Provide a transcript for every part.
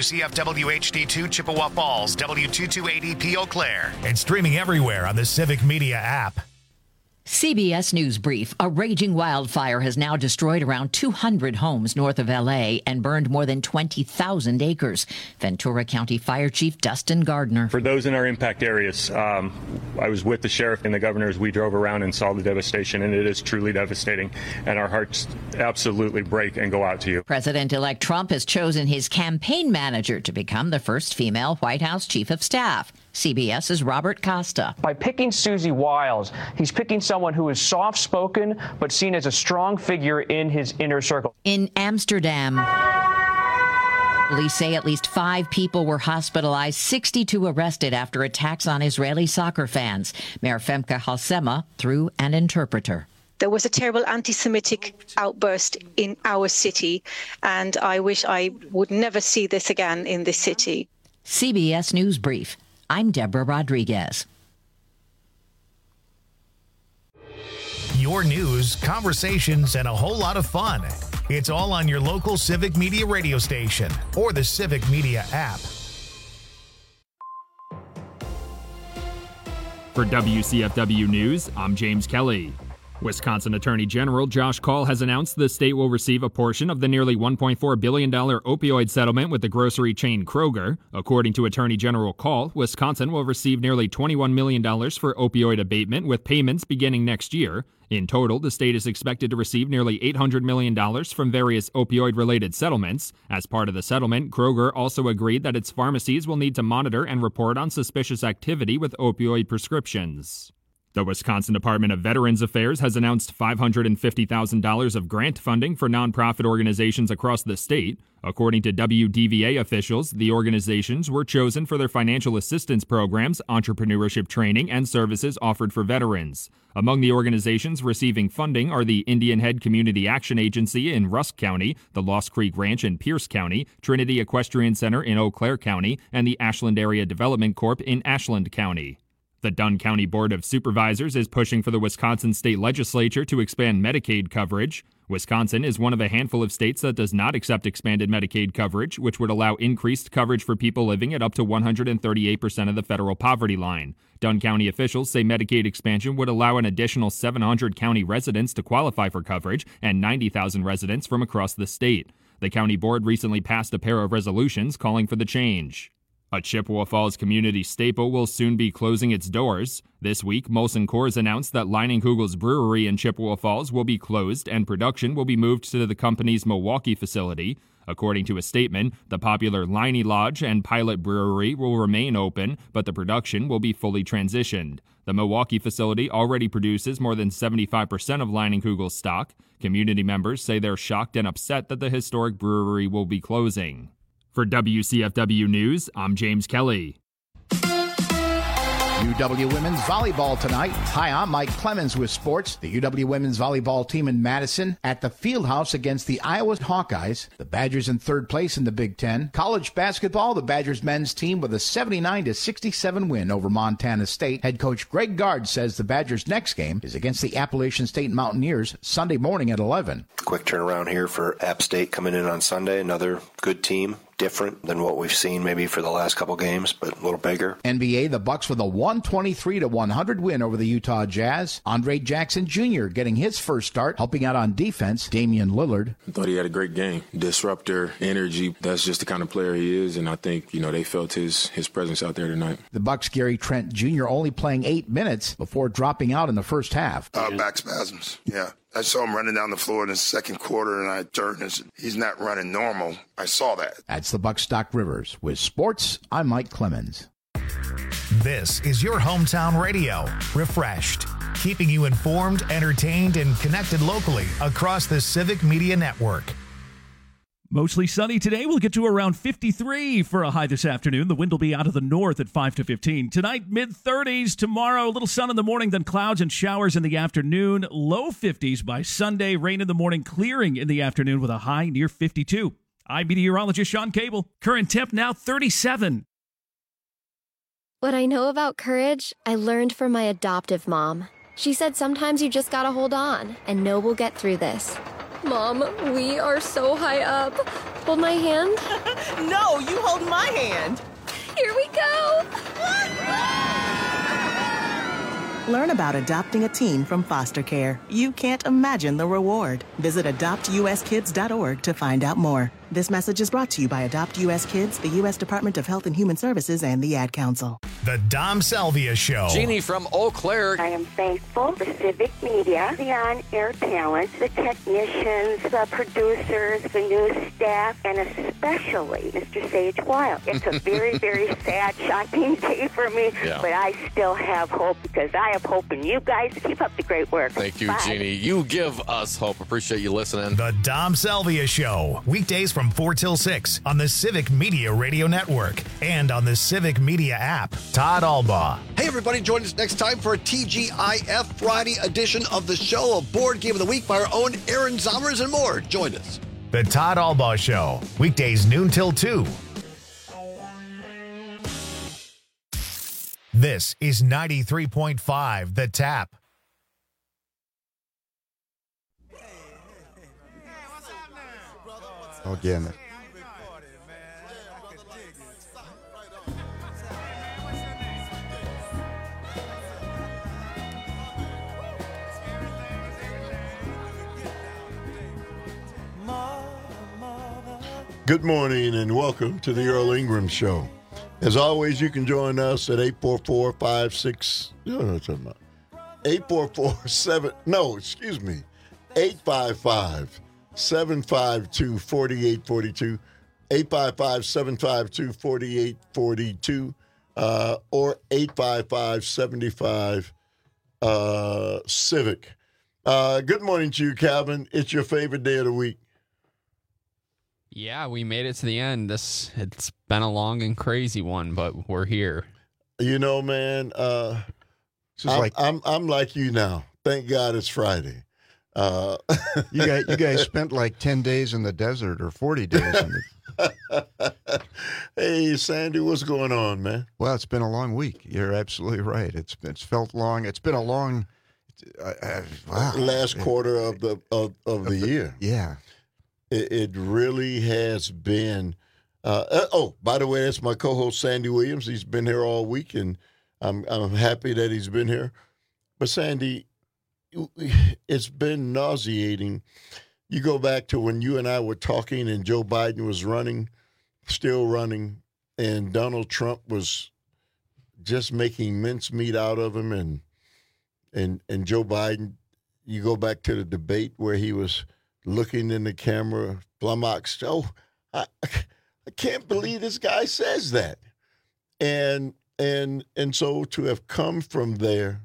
WCFW HD2 Chippewa Falls, W2280P Eau Claire. And streaming everywhere on the Civic Media app. CBS News Brief. A raging wildfire has now destroyed around 200 homes north of L.A. and burned more than 20,000 acres. Ventura County Fire Chief Dustin Gardner. For those in our impact areas, I was with the sheriff and the governor as we drove around and saw the devastation, and it is truly devastating. And our hearts absolutely break and go out to you. President-elect Trump has chosen his campaign manager to become the first female White House chief of staff. CBS's Robert Costa. By picking Susie Wiles, he's picking someone who is soft-spoken but seen as a strong figure in his inner circle. In Amsterdam, police say at least 5 people were hospitalized, 62 arrested after attacks on Israeli soccer fans. Mayor Femke Halsema through an interpreter. There was a terrible anti-Semitic outburst in our city, and I wish I would never see this again in this city. CBS News Brief. I'm Deborah Rodriguez. Your news, conversations, and a whole lot of fun. It's all on your local Civic Media radio station or the Civic Media app. For WCFW News, I'm James Kelly. Wisconsin Attorney General Josh Kaul has announced the state will receive a portion of the nearly $1.4 billion opioid settlement with the grocery chain Kroger. According to Attorney General Kaul, Wisconsin will receive nearly $21 million for opioid abatement, with payments beginning next year. In total, the state is expected to receive nearly $800 million from various opioid-related settlements. As part of the settlement, Kroger also agreed that its pharmacies will need to monitor and report on suspicious activity with opioid prescriptions. The Wisconsin Department of Veterans Affairs has announced $550,000 of grant funding for nonprofit organizations across the state. According to WDVA officials, the organizations were chosen for their financial assistance programs, entrepreneurship training, and services offered for veterans. Among the organizations receiving funding are the Indian Head Community Action Agency in Rusk County, the Lost Creek Ranch in Pierce County, Trinity Equestrian Center in Eau Claire County, and the Ashland Area Development Corp in Ashland County. The Dunn County Board of Supervisors is pushing for the Wisconsin state legislature to expand Medicaid coverage. Wisconsin is one of a handful of states that does not accept expanded Medicaid coverage, which would allow increased coverage for people living at up to 138% of the federal poverty line. Dunn County officials say Medicaid expansion would allow an additional 700 county residents to qualify for coverage and 90,000 residents from across the state. The county board recently passed a pair of resolutions calling for the change. A Chippewa Falls community staple will soon be closing its doors. This week, Molson Coors announced that Leinenkugel's brewery in Chippewa Falls will be closed and production will be moved to the company's Milwaukee facility. According to a statement, the popular Leinie Lodge and Pilot Brewery will remain open, but the production will be fully transitioned. The Milwaukee facility already produces more than 75% of Leinenkugel's stock. Community members say they're shocked and upset that the historic brewery will be closing. For WCFW News, I'm James Kelly. UW Women's Volleyball tonight. Hi, I'm Mike Clemens with sports. The UW Women's Volleyball team in Madison at the Fieldhouse against the Iowa Hawkeyes. The Badgers in third place in the Big Ten. College basketball, the Badgers men's team with a 79-67 win over Montana State. Head coach Greg Gard says the Badgers' next game is against the Appalachian State Mountaineers Sunday morning at 11. Quick turnaround here for App State coming in on Sunday. Another good team. Different than what we've seen maybe for the last couple games, but a little bigger. NBA, the Bucks with a 123-100 win over the Utah Jazz. Andre Jackson Jr. getting his first start, helping out on defense. Damian Lillard. I thought he had a great game. Disruptor, energy. That's just the kind of player he is, and I think, they felt his presence out there tonight. The Bucks' Gary Trent Jr. only playing 8 minutes before dropping out in the first half. Back spasms, yeah. I saw him running down the floor in the second quarter, and I turned and said, he's not running normal. I saw that. That's the Bucks' Doc Rivers. With sports, I'm Mike Clemens. This is your hometown radio, Refreshed, keeping you informed, entertained, and connected locally across the Civic Media Network. Mostly sunny today. We'll get to around 53 for a high this afternoon. The wind will be out of the north at 5 to 15. Tonight, mid-30s. Tomorrow, a little sun in the morning, then clouds and showers in the afternoon. Low 50s by Sunday. Rain in the morning, clearing in the afternoon with a high near 52. I'm meteorologist Sean Cable. Current temp now 37. What I know about courage, I learned from my adoptive mom. She said sometimes you just gotta hold on and know we'll get through this. Mom, we are so high up. Hold my hand. No, you hold my hand. Here we go. Learn about adopting a teen from foster care. You can't imagine the reward. Visit adoptuskids.org to find out more. This message is brought to you by Adopt U.S. Kids, the U.S. Department of Health and Human Services, and the Ad Council. The Dom Salvia Show. Jeannie from Eau Claire. I am thankful for Civic Media, the on-air talent, the technicians, the producers, the news staff, and especially Mr. Sage Wild. It's a very, very sad, shocking day for me, but I still have hope because I have hope in you guys. Keep up the great work. Thank you, Bye. Jeannie. You give us hope. Appreciate you listening. The Dom Salvia Show. Weekdays from 4 till 6 on the Civic Media Radio Network and on the Civic Media app. Todd Albaugh. Hey, everybody, join us next time for a TGIF Friday edition of the show, a board game of the week by our own Aaron Zommers and more. Join us. The Todd Albaugh Show. Weekdays noon till 2. This is 93.5 The Tap. Again. Good morning and welcome to the Earl Ingram Show. As always, you can join us at 855-752-4842, 855-752-4842, or 855-75-CIVIC. Good morning to you, Calvin. It's your favorite day of the week. Yeah, we made it to the end. It's been a long and crazy one, but we're here. You know, man, I'm like you now. Thank God it's Friday. You guys spent like 10 days in the desert or 40 days in the... Hey, Sandy, what's going on, man? Well, it's been a long week. You're absolutely right. It's felt long. It's been a long last quarter of the year. Yeah. It really has been. By the way, that's my co-host Sandy Williams. He's been here all week, and I'm happy that he's been here. But Sandy, it's been nauseating. You go back to when you and I were talking, and Joe Biden was still running, and Donald Trump was just making mincemeat out of him, and Joe Biden. You go back to the debate where he was looking in the camera, flummoxed. I can't believe this guy says that. And so to have come from there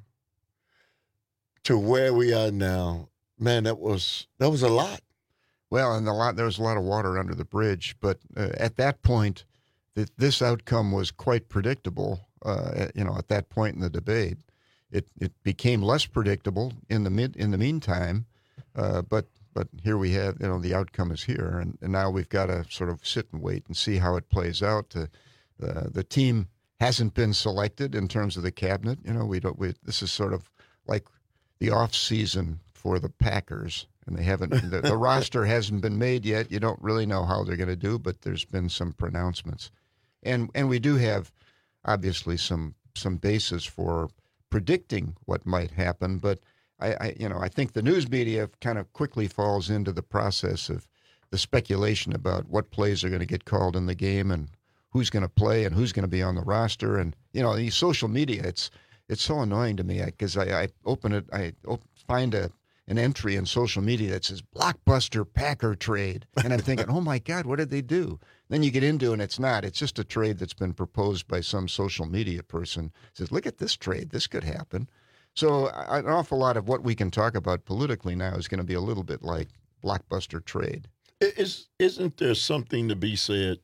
to where we are now, man, that was a lot. Well, and there was a lot of water under the bridge, but at that point, this outcome was quite predictable. At that point in the debate, it became less predictable in the meantime, but here we have, the outcome is here, and now we've got to sort of sit and wait and see how it plays out. The team hasn't been selected in terms of the cabinet. This is sort of like the off season for the Packers, and they haven't. The roster hasn't been made yet. You don't really know how they're going to do, but there's been some pronouncements, and we do have obviously some basis for predicting what might happen, but. I think the news media kind of quickly falls into the process of the speculation about what plays are going to get called in the game and who's going to play and who's going to be on the roster. And, these social media, it's so annoying to me because I open it, find an entry in social media that says blockbuster Packer trade. And I'm thinking, oh my God, what did they do? Then you get into it and it's not. It's just a trade that's been proposed by some social media person. It says, look at this trade. This could happen. So an awful lot of what we can talk about politically now is going to be a little bit like blockbuster trade. Isn't there something to be said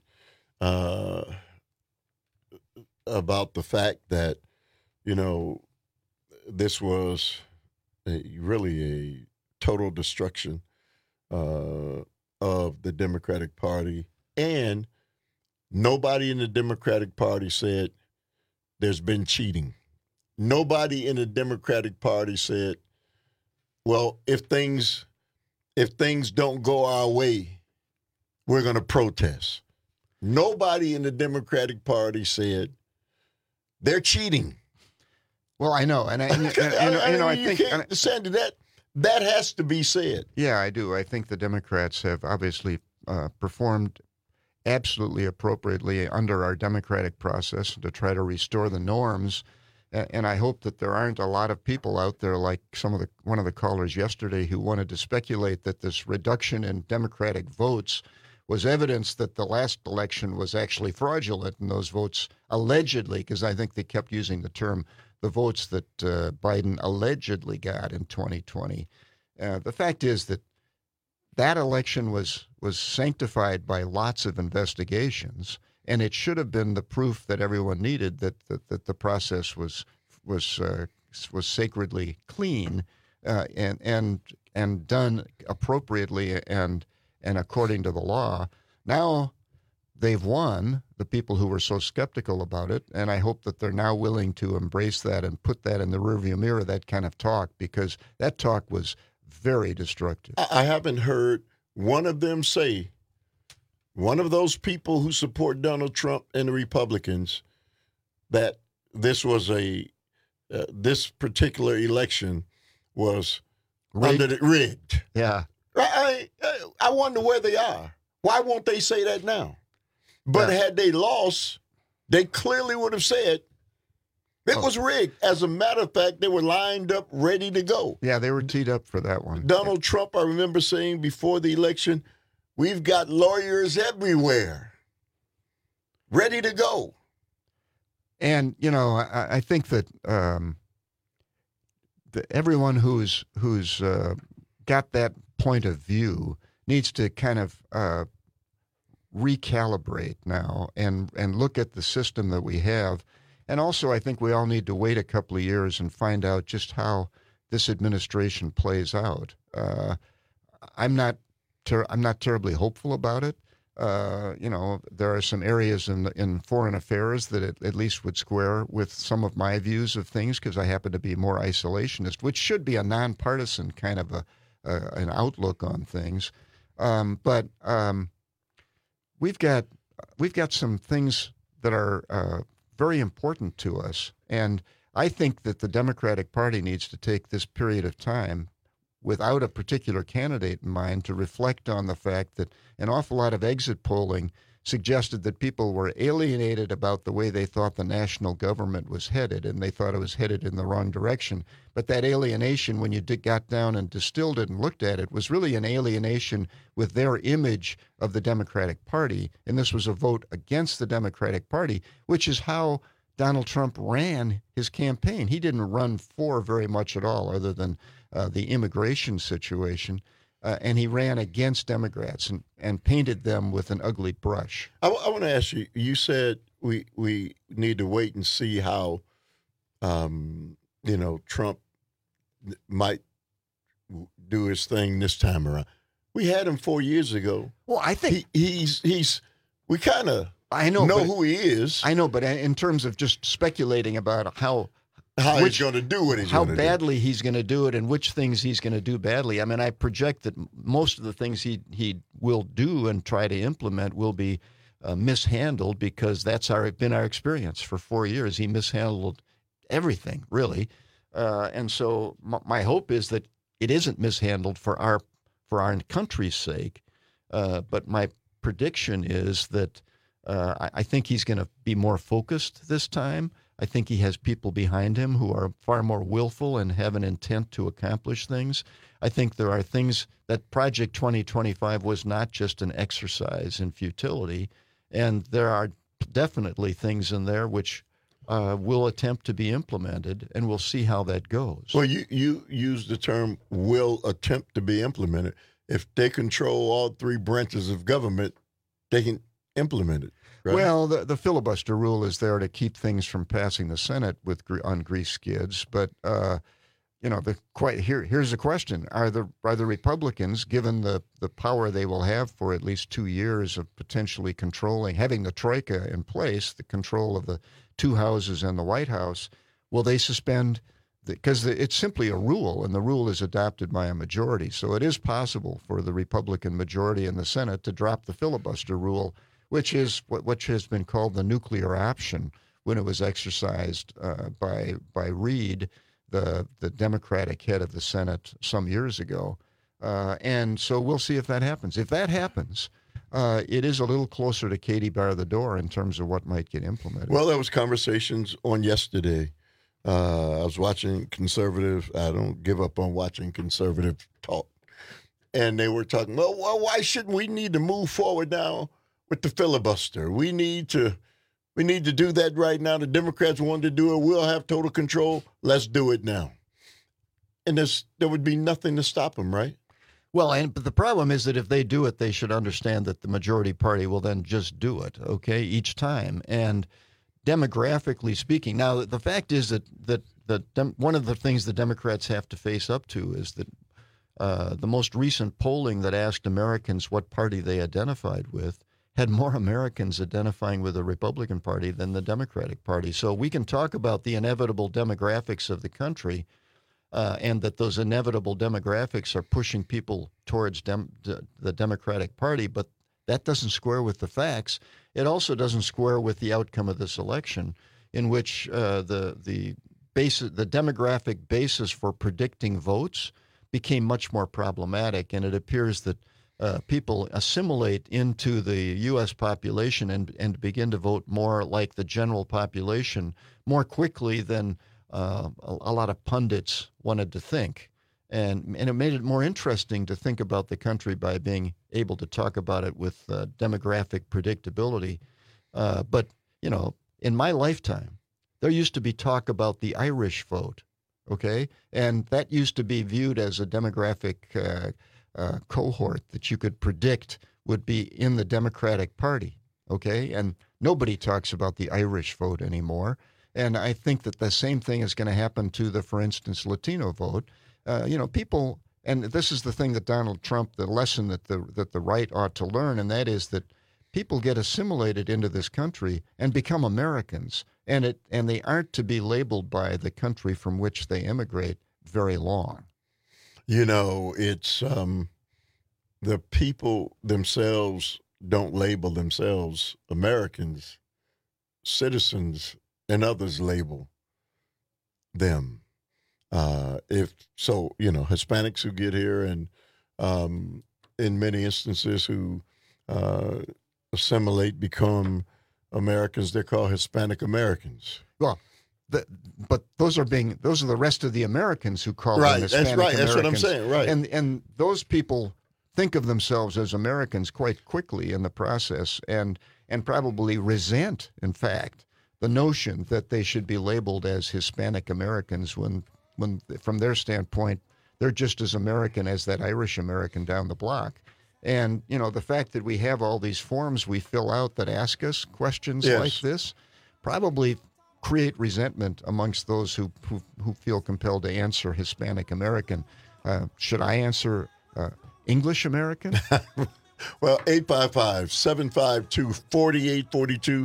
about the fact that, this was really a total destruction of the Democratic Party, and nobody in the Democratic Party said there's been cheating. Nobody in the Democratic Party said, well, if things if things don't go our way, we're going to protest. Nobody in the Democratic Party said they're cheating. Well, I know, and I think, Sandy, that has to be said. Yeah, I do. I think the Democrats have obviously performed absolutely appropriately under our democratic process to try to restore the norms. And I hope that there aren't a lot of people out there like one of the callers yesterday who wanted to speculate that this reduction in Democratic votes was evidence that the last election was actually fraudulent, and those votes allegedly, because I think they kept using the term, the votes that Biden allegedly got in 2020. The fact is that election was sanctified by lots of investigations, and it should have been the proof that everyone needed that the process was sacredly clean and done appropriately and according to the law. Now they've won, the people who were so skeptical about it, and I hope that they're now willing to embrace that and put that in the rearview mirror, that kind of talk, because that talk was very destructive. I haven't heard one of them say, one of those people who support Donald Trump and the Republicans, that this was this particular election was rigged. Yeah. I wonder where they are. Why won't they say that now? But had they lost, they clearly would have said it was rigged. As a matter of fact, they were lined up, ready to go. Yeah, they were teed up for that one. Donald Trump, I remember saying before the election, we've got lawyers everywhere, ready to go. And, I think that everyone who's got that point of view needs to kind of recalibrate now and look at the system that we have. And also, I think we all need to wait a couple of years and find out just how this administration plays out. I'm not terribly hopeful about it. There are some areas in foreign affairs that at least would square with some of my views of things, because I happen to be more isolationist, which should be a nonpartisan kind of an outlook on things. But we've got some things that are very important to us, and I think that the Democratic Party needs to take this period of time without a particular candidate in mind to reflect on the fact that an awful lot of exit polling suggested that people were alienated about the way they thought the national government was headed, and they thought it was headed in the wrong direction. But that alienation, when you got down and distilled it and looked at it, was really an alienation with their image of the Democratic Party, and this was a vote against the Democratic Party, which is how Donald Trump ran his campaign. He didn't run for very much at all other than the immigration situation. And he ran against Democrats and painted them with an ugly brush. I want to ask you, you said we need to wait and see how, Trump might do his thing this time around. We had him 4 years ago. Well, I think we kind of know who he is. I know, but in terms of just speculating about how he's going to do what he's going to do. How badly he's going to do it and which things he's going to do badly. I mean, I project that most of the things he will do and try to implement will be mishandled, because that's been our experience for 4 years. He mishandled everything, really. And so my hope is that it isn't mishandled for our country's sake. But my prediction is that I think he's going to be more focused this time. I think he has people behind him who are far more willful and have an intent to accomplish things. I think there are things that Project 2025 was not just an exercise in futility, and there are definitely things in there which will attempt to be implemented, and we'll see how that goes. Well, you used the term "will attempt to be implemented." If they control all three branches of government, they can implement it. Right? Well, the filibuster rule is there to keep things from passing the Senate on grease skids. But here's the question: Are the Republicans, given the power they will have for at least 2 years of potentially having the troika in place, the control of the two houses and the White House, will they suspend because it's simply a rule, and the rule is adopted by a majority. So it is possible for the Republican majority in the Senate to drop the filibuster rule, which is what has been called the nuclear option when it was exercised by Reid, the Democratic head of the Senate, some years ago. And so we'll see if that happens. If that happens, it is a little closer to Katie bar the door in terms of what might get implemented. Well, there was conversations on yesterday. I was watching conservative. I don't give up on watching conservative talk. And they were talking, well, why shouldn't we need to move forward now with the filibuster? We need to do that right now. The Democrats want to do it. We'll have total control. Let's do it now. And there would be nothing to stop them, right? Well, but the problem is that if they do it, they should understand that the majority party will then just do it, okay, each time. And demographically speaking, now the fact is that one of the things the Democrats have to face up to is that the most recent polling that asked Americans what party they identified with had more Americans identifying with the Republican Party than the Democratic Party. So we can talk about the inevitable demographics of the country, and that those inevitable demographics are pushing people towards the Democratic Party, but that doesn't square with the facts. It also doesn't square with the outcome of this election, in which the demographic basis for predicting votes became much more problematic, and it appears that people assimilate into the U.S. population and begin to vote more like the general population more quickly than a lot of pundits wanted to think. And it made it more interesting to think about the country by being able to talk about it with demographic predictability. But, in my lifetime, there used to be talk about the Irish vote, okay? And that used to be viewed as a demographic cohort that you could predict would be in the Democratic Party, okay? And nobody talks about the Irish vote anymore. And I think that the same thing is going to happen to the, for instance, Latino vote. People, and this is the thing that Donald Trump, the lesson that the right ought to learn, and that is that people get assimilated into this country and become Americans, and they aren't to be labeled by the country from which they immigrate very long. It's the people themselves don't label themselves Americans, citizens, and others label them. Hispanics who get here and in many instances who assimilate, become Americans, they're called Hispanic Americans. Well, but those are the rest of the Americans who call them Hispanic Americans. That's what I'm saying, right. And those people think of themselves as Americans quite quickly in the process and probably resent, in fact, the notion that they should be labeled as Hispanic Americans when from their standpoint, they're just as American as that Irish American down the block. And, the fact that we have all these forms we fill out that ask us questions like this probably create resentment amongst those who feel compelled to answer Hispanic American. Should I answer English American? Well, 855-752-4842.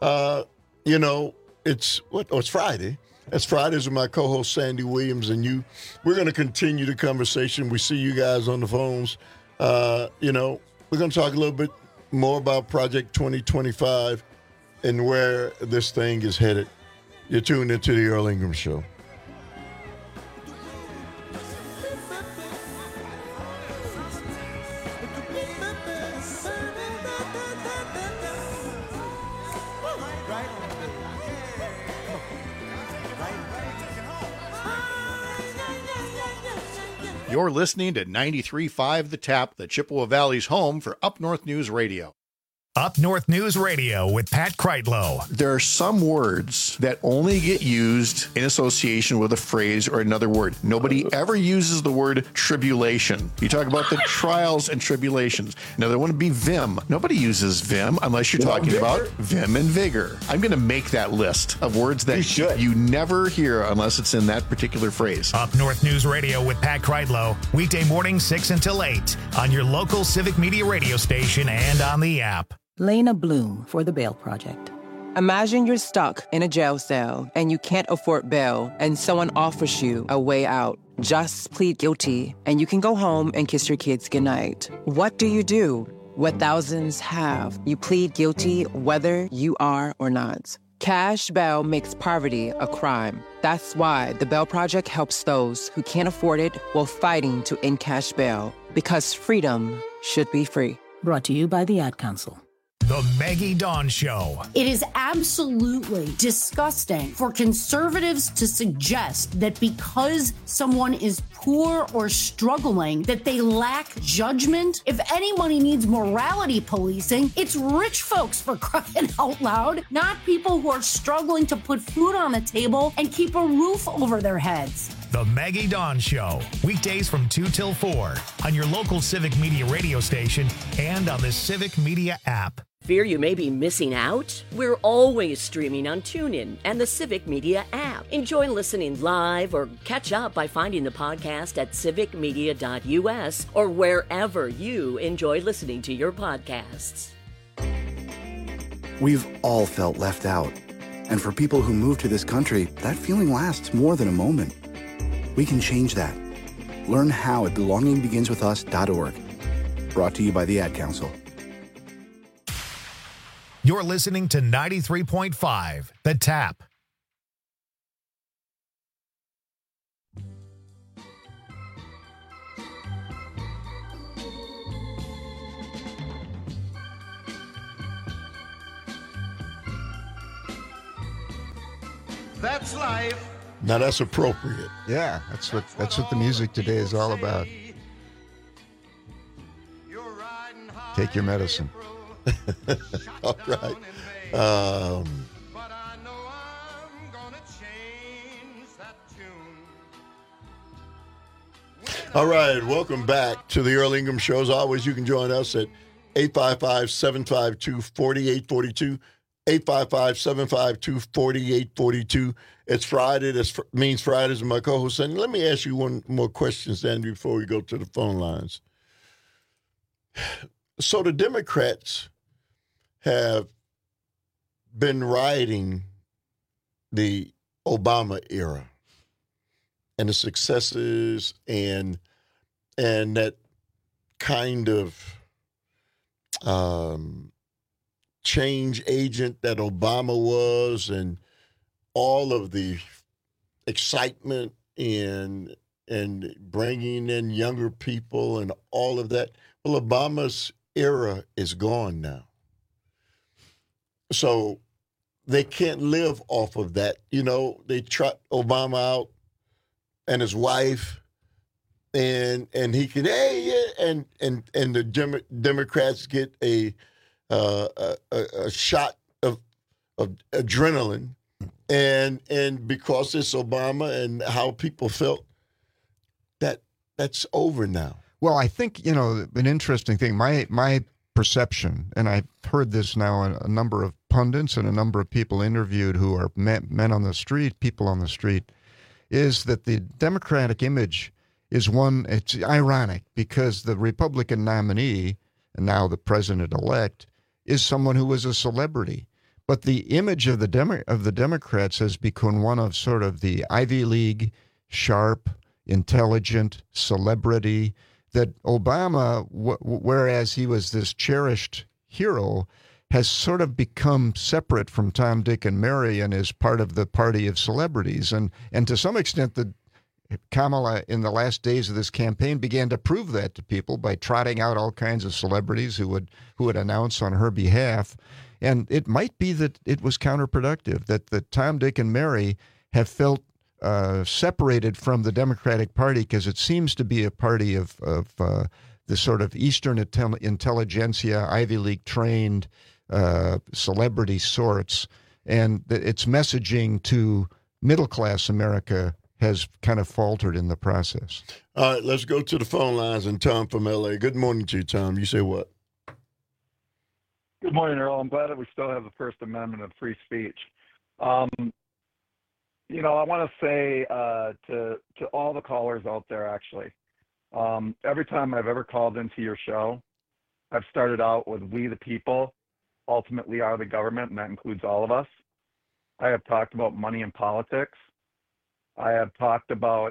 It's Friday. It's Fridays with my co-host Sandy Williams and you. We're going to continue the conversation. We see you guys on the phones. We're going to talk a little bit more about Project 2025 and where this thing is headed. You're tuned into the Earl Ingram Show. You're listening to 93.5 The Tap, the Chippewa Valley's home for Up North News Radio. Up North News Radio with Pat Kreitlow. There are some words that only get used in association with a phrase or another word. Nobody ever uses the word tribulation. You talk about the trials and tribulations. Now, there wouldn't be vim. Nobody uses vim unless you're talking about vim and vigor. I'm going to make that list of words that you never hear unless it's in that particular phrase. Up North News Radio with Pat Kreitlow. Weekday morning 6 until 8 on your local Civic Media radio station and on the app. Lena Bloom for the Bail Project. Imagine you're stuck in a jail cell and you can't afford bail and someone offers you a way out. Just plead guilty and you can go home and kiss your kids goodnight. What do? What thousands have. You plead guilty whether you are or not. Cash bail makes poverty a crime. That's why the Bail Project helps those who can't afford it while fighting to end cash bail. Because freedom should be free. Brought to you by the Ad Council. The Maggie Dawn Show. It is absolutely disgusting for conservatives to suggest that because someone is poor or struggling, that they lack judgment. If anybody needs morality policing, it's rich folks, for crying out loud, not people who are struggling to put food on the table and keep a roof over their heads. The Maggie Dawn Show. Weekdays from 2 till 4 on your local Civic Media radio station and on the Civic Media app. Fear you may be missing out? We're always streaming on TuneIn and the Civic Media app. Enjoy listening live or catch up by finding the podcast at civicmedia.us or wherever you enjoy listening to your podcasts. We've all felt left out. And for people who move to this country, that feeling lasts more than a moment. We can change that. Learn how at belongingbeginswithus.org. Brought to you by the Ad Council. You're listening to 93.5, The Tap. That's life. Now that's appropriate. Yeah, that's what the music today is all about. Take your medicine. All right. All right. Welcome back to the Earl Ingham Show. As always, you can join us at 855-752-4842. 855-752-4842. It's Friday. That means Fridays with my co-host. And let me ask you one more question, Sandy, before we go to the phone lines. So the Democrats have been riding the Obama era and the successes and that kind of change agent that Obama was, and all of the excitement and bringing in younger people and all of that. Well, Obama's era is gone now. So they can't live off of that. You know, they trot Obama out and his wife, and he could, and the Democrats get a shot of adrenaline, and because it's Obama and how people felt, that's over now. Well, I think, an interesting thing, my perception, and I've heard this now in a number of pundits and a number of people interviewed who are men on the street, people on the street, is that the Democratic image is one, it's ironic because the Republican nominee, and now the president-elect, is someone who was a celebrity. But the image of the Democrats has become one of sort of the Ivy League, sharp, intelligent celebrity that Obama, whereas he was this cherished hero, has sort of become separate from Tom, Dick, and Mary and is part of the party of celebrities. And to some extent, Kamala, in the last days of this campaign, began to prove that to people by trotting out all kinds of celebrities who would announce on her behalf. And it might be that it was counterproductive, that the Tom, Dick, and Mary have felt separated from the Democratic Party because it seems to be a party of the sort of Eastern intelligentsia, Ivy League trained celebrity sorts, and its messaging to middle-class America has kind of faltered in the process. All right, let's go to the phone lines. And Tom from L.A. Good morning to you, Tom. You say what? Good morning, Earl. I'm glad that we still have the First Amendment of free speech. I want to say to all the callers out there, actually, every time I've ever called into your show, I've started out with "We the People," ultimately are the government, and that includes all of us. I have talked about money in politics. I have talked about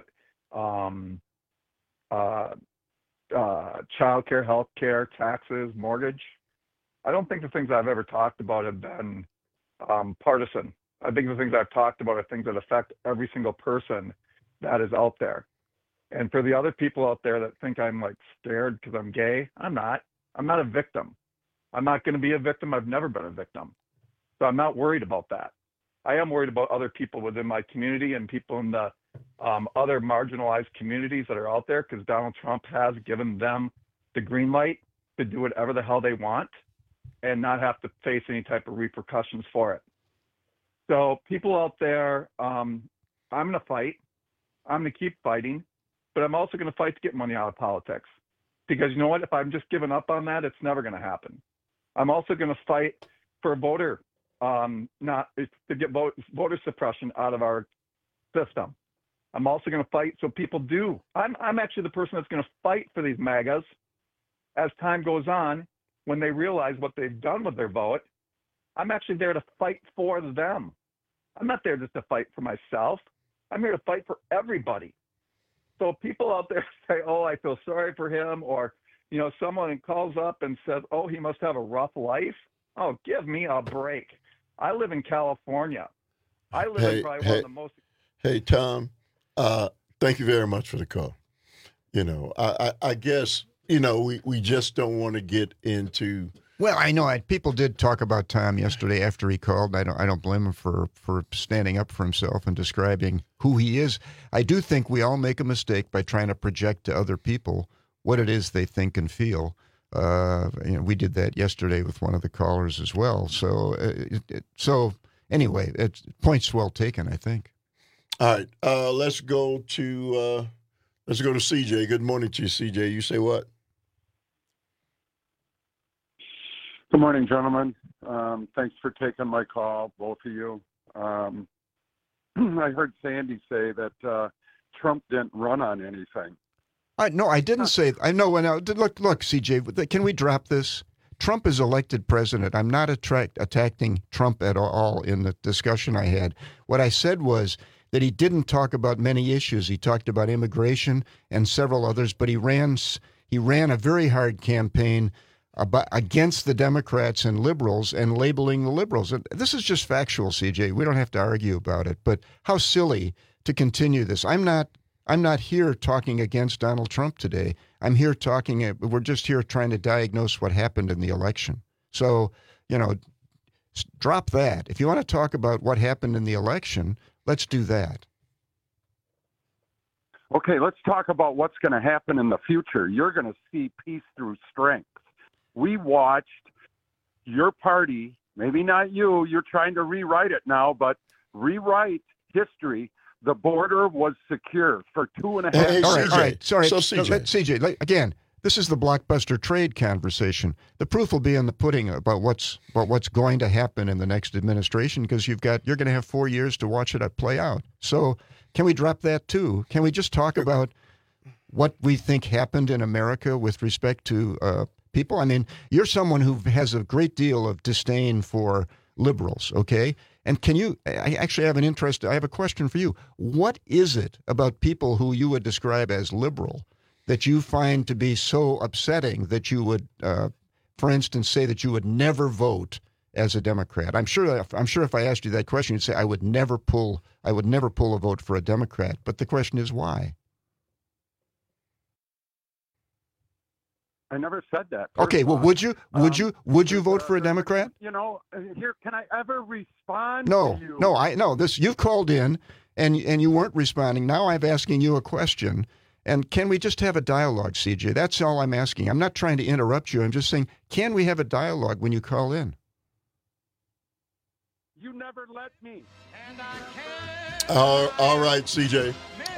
child care, health care, taxes, mortgage. I don't think the things I've ever talked about have been partisan. I think the things I've talked about are things that affect every single person that is out there. And for the other people out there that think I'm like scared because I'm gay, I'm not. I'm not a victim. I'm not going to be a victim. I've never been a victim. So I'm not worried about that. I am worried about other people within my community and people in the other marginalized communities that are out there, because Donald Trump has given them the green light to do whatever the hell they want and not have to face any type of repercussions for it. So people out there, I'm going to fight. I'm going to keep fighting, but I'm also going to fight to get money out of politics, because you know what? If I'm just giving up on that, it's never going to happen. I'm also going to fight for voter, not to get voter suppression out of our system. I'm also going to fight so people do. I'm actually the person that's going to fight for these MAGAs as time goes on, when they realize what they've done with their vote. I'm actually there to fight for them. I'm not there just to fight for myself. I'm here to fight for everybody. So people out there say, oh, I feel sorry for him, or, you know, someone calls up and says, oh, he must have a rough life. Oh, give me a break. I live in California. I live in probably one of the most. Hey, Tom, thank you very much for the call. You know, I guess, you know, we just don't want to get into. Well, I know people did talk about Tom yesterday after he called. I don't blame him for standing up for himself and describing who he is. I do think we all make a mistake by trying to project to other people what it is they think and feel. We did that yesterday with one of the callers as well. So, anyway, point's well taken, I think. All right, let's go to CJ. Good morning to you, CJ. You say what? Good morning, gentlemen. Thanks for taking my call, both of you. I heard Sandy say that Trump didn't run on anything. No, I didn't say. I know. Look, CJ, can we drop this? Trump is elected president. I'm not attacking Trump at all in the discussion I had. What I said was that he didn't talk about many issues. He talked about immigration and several others, but he ran a very hard campaign against the Democrats and liberals and labeling the liberals. And this is just factual, CJ. We don't have to argue about it. But how silly to continue this. I'm not here talking against Donald Trump today. I'm here we're just here trying to diagnose what happened in the election. So, you know, drop that. If you want to talk about what happened in the election, let's do that. Okay, let's talk about what's going to happen in the future. You're going to see peace through strength. We watched your party, maybe not you, you're trying to rewrite it now, but rewrite history. The border was secure for 2.5 years. All right. Sorry. So, CJ. Again, this is the blockbuster trade conversation. The proof will be in the pudding about what's going to happen in the next administration, because you're going to have 4 years to watch it play out. So can we drop that too? Can we just talk about what we think happened in America with respect to people? I mean, you're someone who has a great deal of disdain for liberals, okay? And I actually have I have a question for you. What is it about people who you would describe as liberal that you find to be so upsetting that you would, for instance, say that you would never vote as a Democrat? I'm sure if I asked you that question, you'd say I would never pull a vote for a Democrat. But the question is why? I never said that. Okay, well, would you vote for a Democrat? You know, here, can I ever respond? No, to you? no. You've called in, and you weren't responding. Now I'm asking you a question, and can we just have a dialogue, CJ? That's all I'm asking. I'm not trying to interrupt you. I'm just saying, can we have a dialogue when you call in? You never let me. All right, CJ.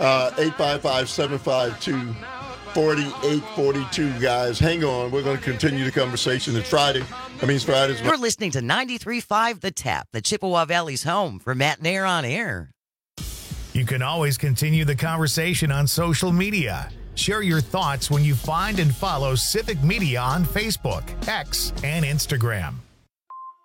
855-752-4842, guys. Hang on. We're going to continue the conversation. It's Friday. Fridays. You're listening to 93.5 The Tap, the Chippewa Valley's home for Matt and Air on Air. You can always continue the conversation on social media. Share your thoughts when you find and follow Civic Media on Facebook, X, and Instagram.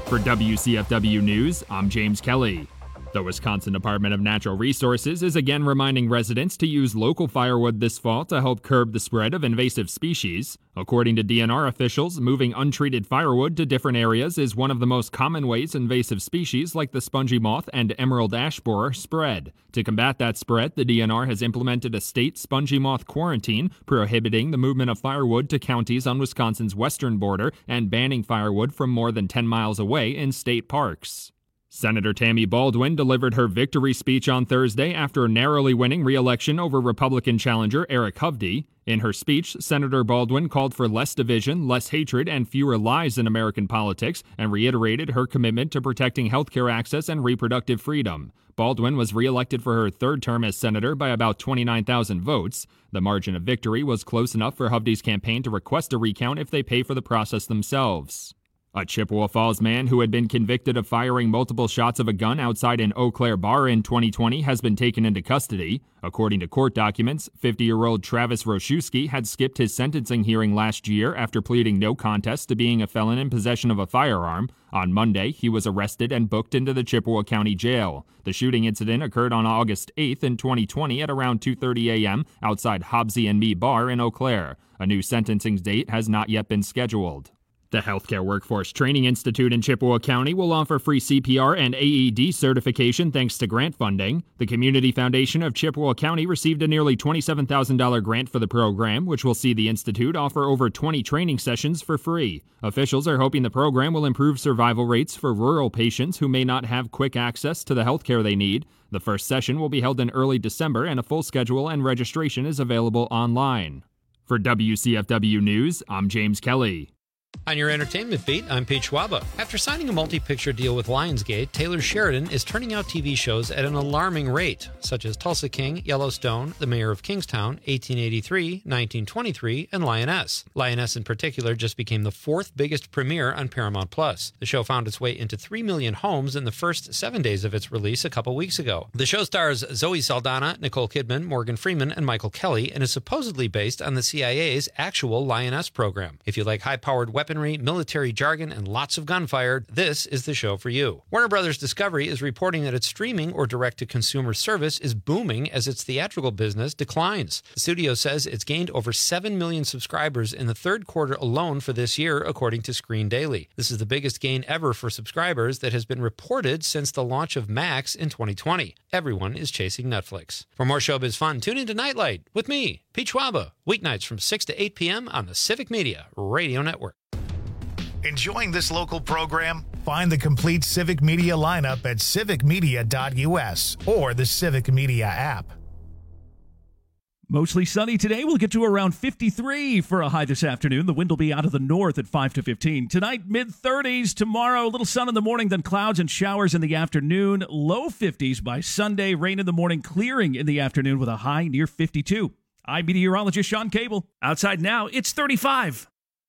For WCFW News, I'm James Kelly. The Wisconsin Department of Natural Resources is again reminding residents to use local firewood this fall to help curb the spread of invasive species. According to DNR officials, moving untreated firewood to different areas is one of the most common ways invasive species like the spongy moth and emerald ash borer spread. To combat that spread, the DNR has implemented a state spongy moth quarantine, prohibiting the movement of firewood to counties on Wisconsin's western border and banning firewood from more than 10 miles away in state parks. Senator Tammy Baldwin delivered her victory speech on Thursday after narrowly winning re-election over Republican challenger Eric Hovde. In her speech, Senator Baldwin called for less division, less hatred, and fewer lies in American politics, and reiterated her commitment to protecting healthcare access and reproductive freedom. Baldwin was re-elected for her third term as senator by about 29,000 votes. The margin of victory was close enough for Hovde's campaign to request a recount if they pay for the process themselves. A Chippewa Falls man who had been convicted of firing multiple shots of a gun outside an Eau Claire bar in 2020 has been taken into custody. According to court documents, 50-year-old Travis Roszewski had skipped his sentencing hearing last year after pleading no contest to being a felon in possession of a firearm. On Monday, he was arrested and booked into the Chippewa County Jail. The shooting incident occurred on August 8th in 2020 at around 2:30 a.m. outside Hobbsy and Me Bar in Eau Claire. A new sentencing date has not yet been scheduled. The Healthcare Workforce Training Institute in Chippewa County will offer free CPR and AED certification thanks to grant funding. The Community Foundation of Chippewa County received a nearly $27,000 grant for the program, which will see the institute offer over 20 training sessions for free. Officials are hoping the program will improve survival rates for rural patients who may not have quick access to the health care they need. The first session will be held in early December, and a full schedule and registration is available online. For WCFW News, I'm James Kelly. On your entertainment beat, I'm Pete Schwaba. After signing a multi-picture deal with Lionsgate, Taylor Sheridan is turning out TV shows at an alarming rate, such as Tulsa King, Yellowstone, The Mayor of Kingstown, 1883, 1923, and Lioness. Lioness in particular just became the fourth biggest premiere on Paramount+. The show found its way into 3 million homes in the first 7 days of its release a couple weeks ago. The show stars Zoe Saldana, Nicole Kidman, Morgan Freeman, and Michael Kelly, and is supposedly based on the CIA's actual Lioness program. If you like high-powered weaponry, military jargon, and lots of gunfire, this is the show for you. Warner Brothers Discovery is reporting that its streaming or direct-to-consumer service is booming as its theatrical business declines. The studio says it's gained over 7 million subscribers in the third quarter alone for this year, according to Screen Daily. This is the biggest gain ever for subscribers that has been reported since the launch of Max in 2020. Everyone is chasing Netflix. For more showbiz fun, tune into Nightlight with me, Pete Schwaba, weeknights from 6 to 8 p.m. on the Civic Media Radio Network. Enjoying this local program? Find the complete Civic Media lineup at civicmedia.us or the Civic Media app. Mostly sunny today. We'll get to around 53 for a high this afternoon. The wind will be out of the north at 5 to 15. Tonight, mid-30s. Tomorrow, a little sun in the morning, then clouds and showers in the afternoon. Low 50s by Sunday. Rain in the morning, clearing in the afternoon with a high near 52. I'm meteorologist Sean Cable. Outside now, it's 35.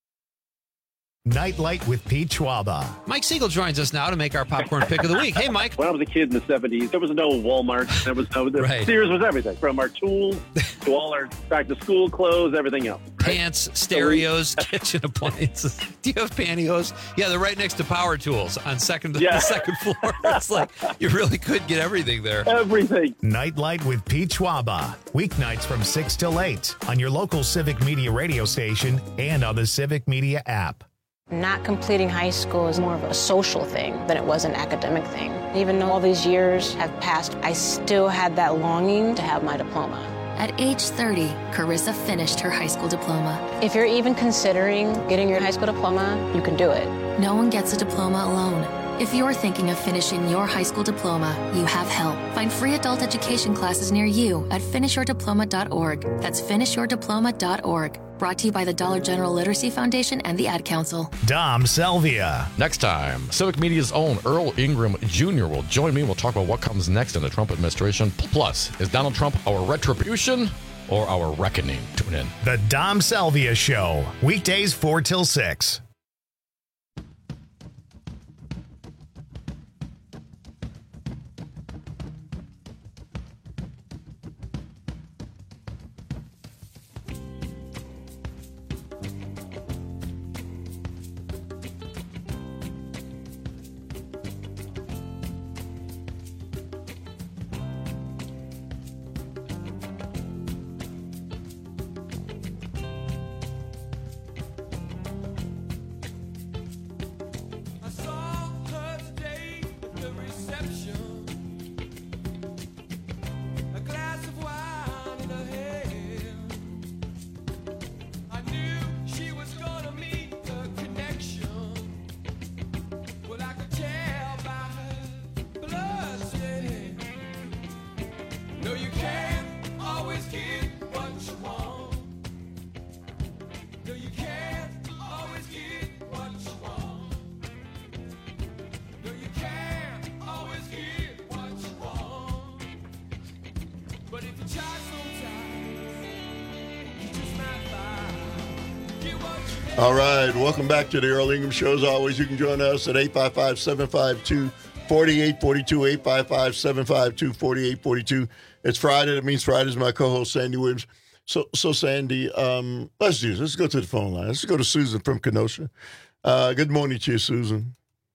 Nightlight with Pete Schwaba. Mike Siegel joins us now to make our popcorn pick of the week. Hey, Mike. When I was a kid in the 70s, there was no Walmart. There was no Right. Sears was everything, from our tools to all our back-to-school clothes, everything else. Pants, stereos, kitchen appliances. Do you have pantyhose? Yeah, they're right next to power tools on the second floor. It's like you really could get everything there. Everything. Nightlight with Pete Schwaba. Weeknights from 6 till 8 on your local Civic Media radio station and on the Civic Media app. Not completing high school is more of a social thing than it was an academic thing. Even though all these years have passed, I still had that longing to have my diploma. At age 30, Carissa finished her high school diploma. If you're even considering getting your high school diploma, you can do it. No one gets a diploma alone. If you're thinking of finishing your high school diploma, you have help. Find free adult education classes near you at finishyourdiploma.org. That's finishyourdiploma.org. Brought to you by the Dollar General Literacy Foundation and the Ad Council. Dom Selvia. Next time, Civic Media's own Earl Ingram Jr. will join me. We'll talk about what comes next in the Trump administration. Plus, is Donald Trump our retribution or our reckoning? Tune in. The Dom Selvia Show. Weekdays 4 till 6. All right, welcome back to the Earl Ingram Show. As always, you can join us at 855-752-4842, 855-752-4842. It's Friday. That means Friday's my co-host, Sandy Williams. So Sandy, let's do this. Let's go to the phone line. Let's go to Susan from Kenosha. Good morning to you, Susan.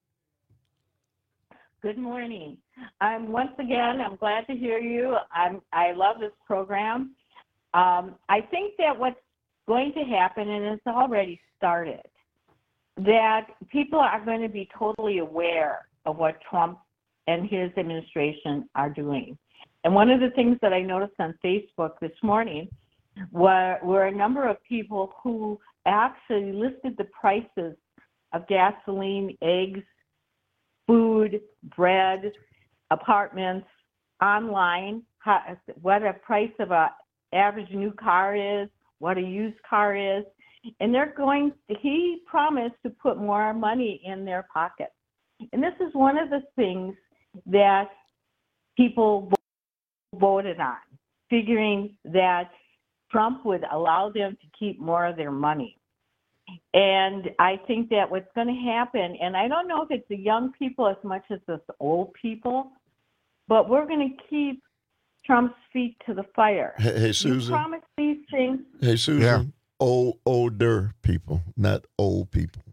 Good morning. I'm glad to hear you. I love this program. I think that what's going to happen, and it's already started, that people are going to be totally aware of what Trump and his administration are doing. And one of the things that I noticed on Facebook this morning were a number of people who actually listed the prices of gasoline, eggs, food, bread, apartments, online, what a price of an average new car is, what a used car is, and he promised to put more money in their pockets. And this is one of the things that people voted on, figuring that Trump would allow them to keep more of their money. And I think that what's going to happen, and I don't know if it's the young people as much as the old people, but we're going to keep Trump's feet to the fire. Hey, Susan. You promised these things. Hey, Susan. Yeah. Older people, not old people.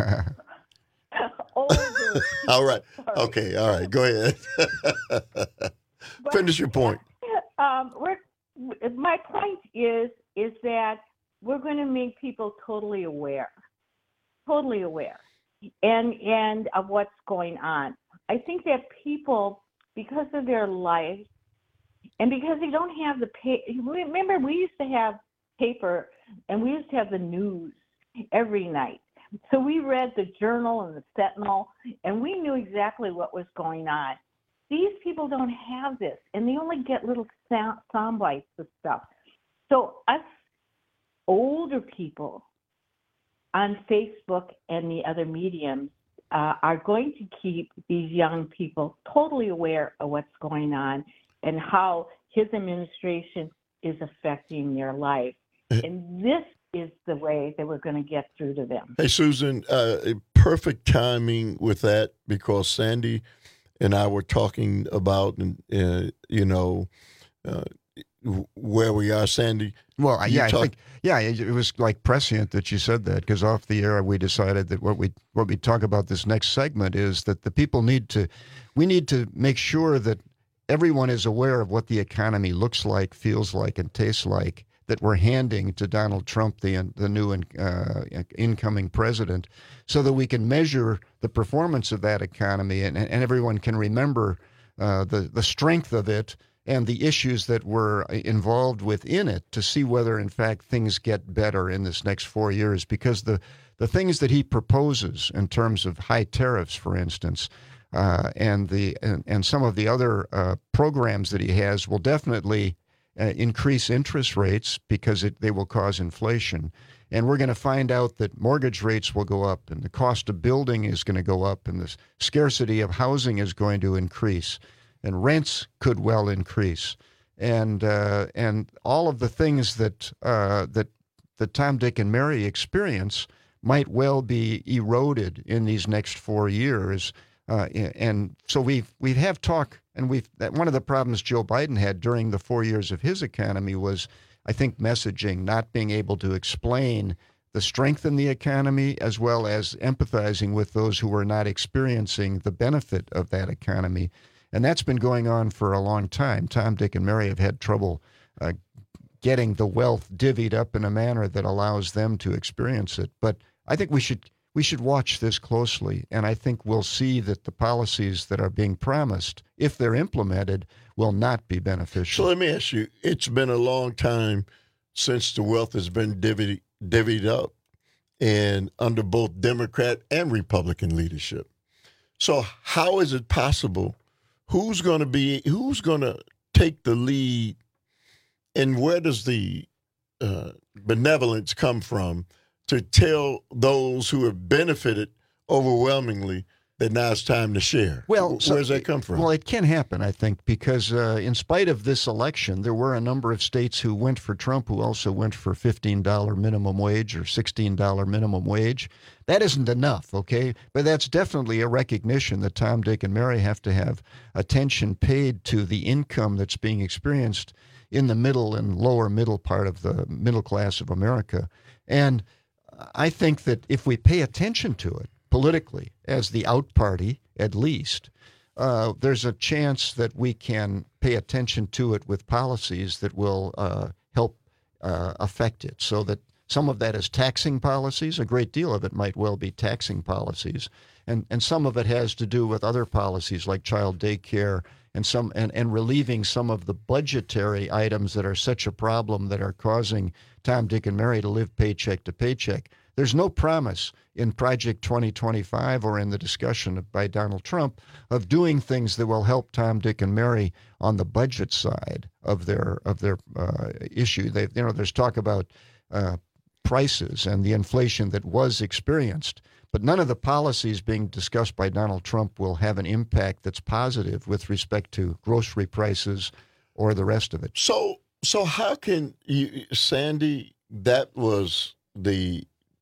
Older. All right. Sorry. Okay. All right. Go ahead. Finish your point. My point is that we're going to make people totally aware, and of what's going on. I think that people, because of their life, and because they don't have the remember, we used to have paper, and we used to have the news every night. So we read the Journal and the Sentinel, and we knew exactly what was going on. These people don't have this, and they only get little sound bites of stuff. So us older people on Facebook and the other mediums are going to keep these young people totally aware of what's going on and how his administration is affecting their life. And this is the way that we're going to get through to them. Hey, Susan, perfect timing with that, because Sandy and I were talking about, where we are, Sandy. Well, I think it was like prescient that you said that, because off the air we decided that what we talk about this next segment is that the people need to make sure that everyone is aware of what the economy looks like, feels like, and tastes like, that we're handing to Donald Trump, the new incoming president, so that we can measure the performance of that economy, and everyone can remember the strength of it and the issues that were involved within it, to see whether, in fact, things get better in this next 4 years. Because the things that he proposes in terms of high tariffs, for instance, and some of the other programs that he has will definitely increase interest rates, because they will cause inflation. And we're going to find out that mortgage rates will go up, and the cost of building is going to go up, and the scarcity of housing is going to increase, and rents could well increase. And all of the things that Tom, Dick, and Mary experience might well be eroded in these next 4 years. And so we have talk, and one of the problems Joe Biden had during the 4 years of his economy was, I think, messaging, not being able to explain the strength in the economy, as well as empathizing with those who were not experiencing the benefit of that economy. And that's been going on for a long time. Tom, Dick, and Mary have had trouble getting the wealth divvied up in a manner that allows them to experience it. But I think we should watch this closely, and I think we'll see that the policies that are being promised, if they're implemented, will not be beneficial. So let me ask you, it's been a long time since the wealth has been divvied up, and under both Democrat and Republican leadership. So how is it possible? Who's going to take the lead, and where does the benevolence come from to tell those who have benefited overwhelmingly that now it's time to share. Well, where's that come from? Well, it can happen, I think, because in spite of this election, there were a number of states who went for Trump who also went for $15 minimum wage or $16 minimum wage. That isn't enough, okay? But that's definitely a recognition that Tom, Dick, and Mary have to have attention paid to the income that's being experienced in the middle and lower middle part of the middle class of America. And I think that if we pay attention to it politically, as the out party at least, there's a chance that we can pay attention to it with policies that will help affect it, so that some of that is taxing policies. A great deal of it might well be taxing policies. And some of it has to do with other policies like child daycare and relieving some of the budgetary items that are such a problem that are causing Tom, Dick, and Mary to live paycheck to paycheck. There's no promise in Project 2025 or in the discussion by Donald Trump of doing things that will help Tom, Dick, and Mary on the budget side of their issue. There's talk about prices and the inflation that was experienced, but none of the policies being discussed by Donald Trump will have an impact that's positive with respect to grocery prices or the rest of it. So how can you, Sandy, that was the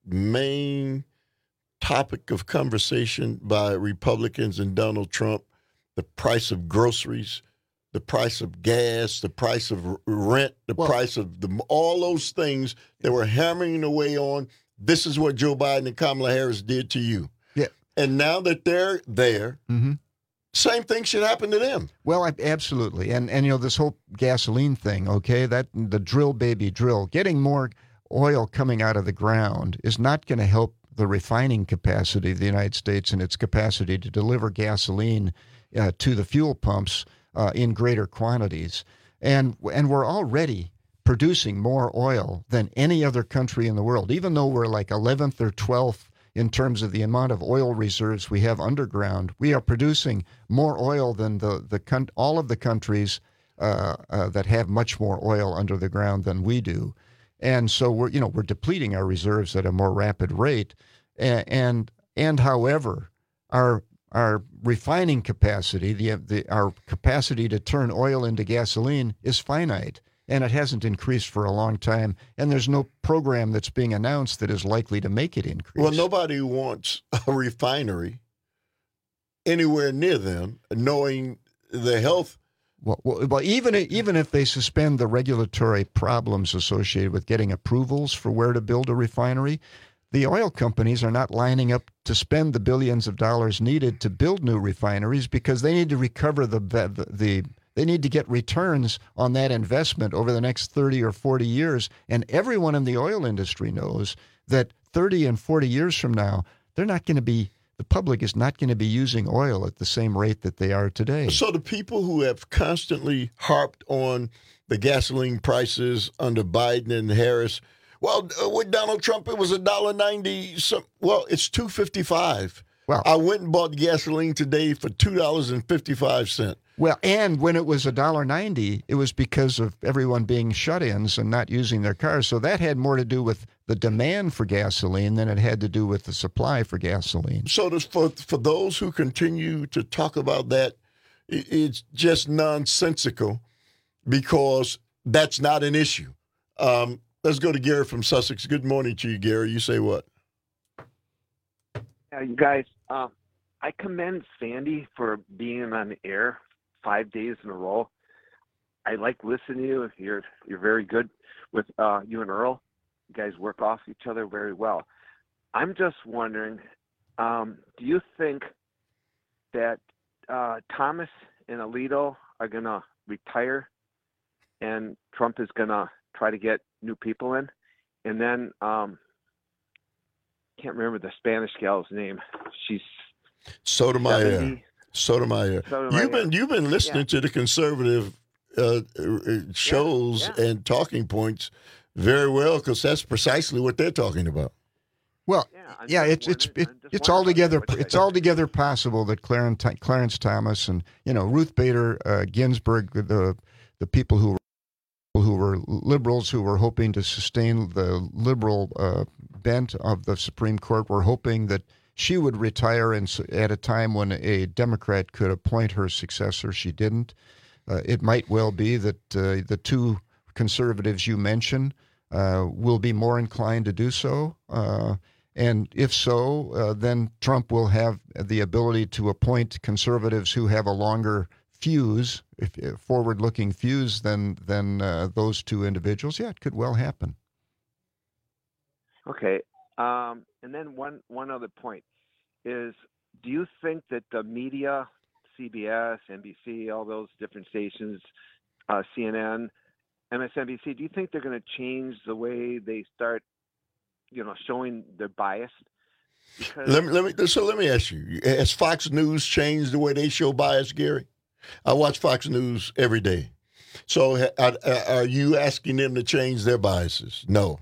main topic of conversation by Republicans and Donald Trump, the price of groceries, the price of gas, the price of rent, price of all those things they were hammering away on. This is what Joe Biden and Kamala Harris did to you. Yeah. And now that they're there, same thing should happen to them. Well, absolutely. And this whole gasoline thing, okay, that the drill, baby, drill, getting more oil coming out of the ground is not going to help the refining capacity of the United States and its capacity to deliver gasoline to the fuel pumps in greater quantities. And we're already producing more oil than any other country in the world, even though we're like 11th or 12th in terms of the amount of oil reserves we have underground. We are producing more oil than all of the countries that have much more oil under the ground than we do. And so we're depleting our reserves at a more rapid rate. And however, our refining capacity, our capacity to turn oil into gasoline is finite, and it hasn't increased for a long time. And there's no program that's being announced that is likely to make it increase. Well, nobody wants a refinery anywhere near them, knowing the health. Well, even if they suspend the regulatory problems associated with getting approvals for where to build a refinery, the oil companies are not lining up to spend the billions of dollars needed to build new refineries because they need to recover they need to get returns on that investment over the next 30 or 40 years. And everyone in the oil industry knows that 30 and 40 years from now, the public is not going to be using oil at the same rate that they are today. So the people who have constantly harped on the gasoline prices under Biden and Harris, well, with Donald Trump, it was $1.90. Well, it's $2.55. Well, I went and bought gasoline today for $2.55. Well, and when it was $1.90, it was because of everyone being shut-ins and not using their cars. So that had more to do with the demand for gasoline than it had to do with the supply for gasoline. So for those who continue to talk about that, it's just nonsensical because that's not an issue. Let's go to Gary from Sussex. Good morning to you, Gary. You say what? You guys, I commend Sandy for being on the air 5 days in a row. I like listening to you. You're very good with you and Earl. You guys work off each other very well. I'm just wondering, do you think that Thomas and Alito are going to retire and Trump is going to try to get new people in? And then can't remember the Spanish gal's name. She's Sotomayor. You've been listening to the conservative shows and talking points very well because that's precisely what they're talking about. Well, it's altogether possible that Clarence Thomas and Ruth Bader Ginsburg, the people who were liberals who were hoping to sustain the liberal bent of the Supreme Court, were hoping that she would retire at a time when a Democrat could appoint her successor. She didn't. It might well be that the two conservatives you mentioned will be more inclined to do so. And if so, then Trump will have the ability to appoint conservatives who have a longer fuse, forward-looking fuse than those two individuals. Yeah, it could well happen. Okay. And then one other point is, do you think that the media, CBS, NBC, all those different stations, CNN, MSNBC, do you think they're going to change the way they start, showing their bias? Because let me ask you: has Fox News changed the way they show bias, Gary? I watch Fox News every day. So are you asking them to change their biases? No.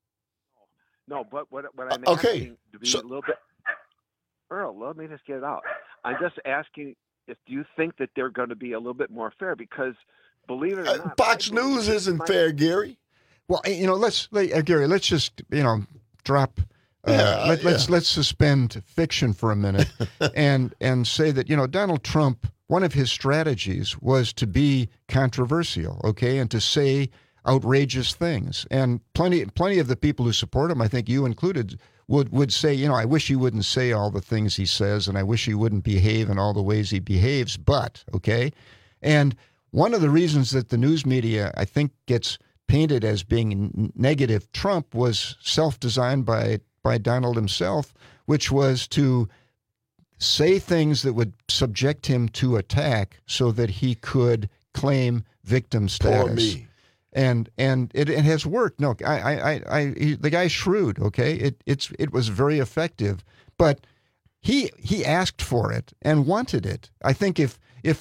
No, but what I'm asking to be a little bit, Earl, let me just get it out. I'm just asking do you think that they're going to be a little bit more fair? Because believe it or not, Fox News isn't fair, Gary. Well, Gary, let's just drop. Let's suspend fiction for a minute and say that Donald Trump, one of his strategies was to be controversial, okay, and to say outrageous things. And plenty of the people who support him, I think you included, would say, I wish he wouldn't say all the things he says, and I wish he wouldn't behave in all the ways he behaves. But okay, and one of the reasons that the news media, I think, gets painted as being negative Trump was self-designed by Donald himself, which was to say things that would subject him to attack so that he could claim victim status. Poor me. And it has worked. No, the guy's shrewd. Okay, it was very effective, but he asked for it and wanted it. I think if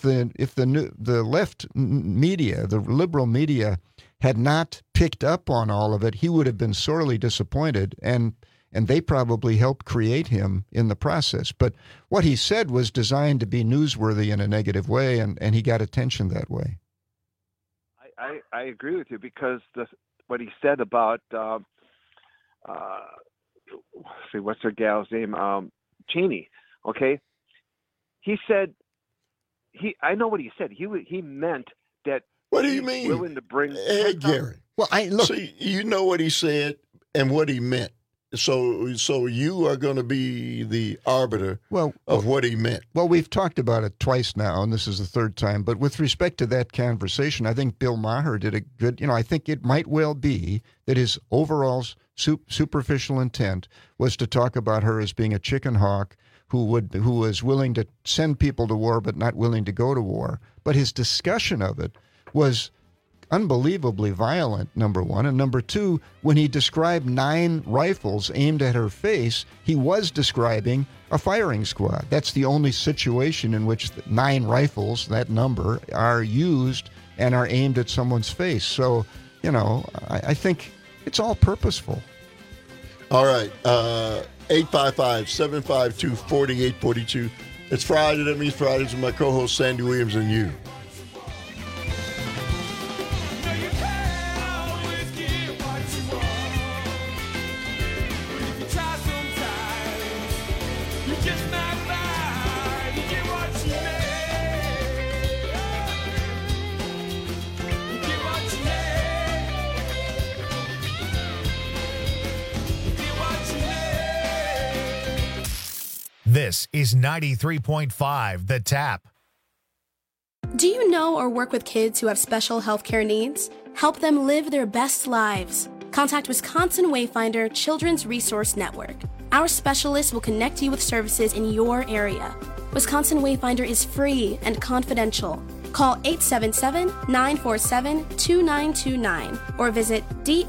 the left media, the liberal media, had not picked up on all of it, he would have been sorely disappointed, and they probably helped create him in the process. But what he said was designed to be newsworthy in a negative way, and he got attention that way. I agree with you, because what he said about what's her gal's name, Cheney, okay? He said I know what he said. He meant that. What do you mean? Willing to bring. Hey, Gary. Well, See, you know what he said and what he meant. So you are going to be the arbiter of what he meant. Well, we've talked about it twice now, and this is the third time. But with respect to that conversation, I think Bill Maher did a good. I think it might well be that his overall superficial intent was to talk about her as being a chicken hawk who was willing to send people to war but not willing to go to war. But his discussion of it was unbelievably violent, number one. And number two, when he described 9 rifles aimed at her face, he was describing a firing squad. That's the only situation in which 9 rifles, that number, are used and are aimed at someone's face. So, I think it's all purposeful. All right. 855-752-4842. It's Friday. That means Fridays with my co-host Sandy Williams and you. This is 93.5 The Tap. Do you know or work with kids who have special healthcare needs? Help them live their best lives. Contact Wisconsin Wayfinder Children's Resource Network. Our specialists will connect you with services in your area. Wisconsin Wayfinder is free and confidential. Call 877-947-2929 or visit